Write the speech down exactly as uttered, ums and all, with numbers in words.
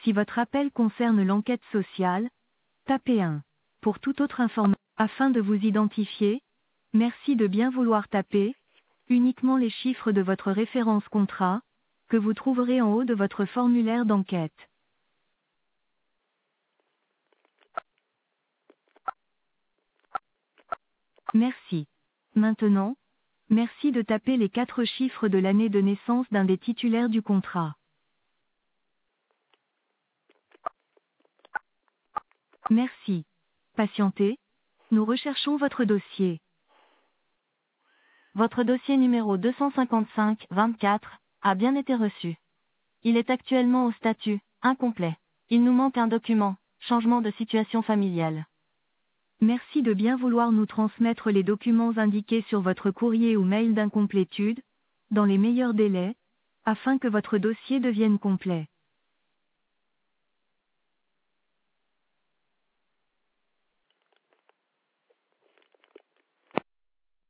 Si votre appel concerne l'enquête sociale, tapez un. Pour toute autre information, afin de vous identifier, merci de bien vouloir taper uniquement les chiffres de votre référence contrat, que vous trouverez en haut de votre formulaire d'enquête. Merci. Maintenant, merci de taper les quatre chiffres de l'année de naissance d'un des titulaires du contrat. Merci. Patientez, nous recherchons votre dossier. Votre dossier numéro deux cent cinquante-cinq vingt-quatre a bien été reçu. Il est actuellement au statut incomplet. Il nous manque un document, changement de situation familiale. Merci de bien vouloir nous transmettre les documents indiqués sur votre courrier ou mail d'incomplétude, dans les meilleurs délais, afin que votre dossier devienne complet.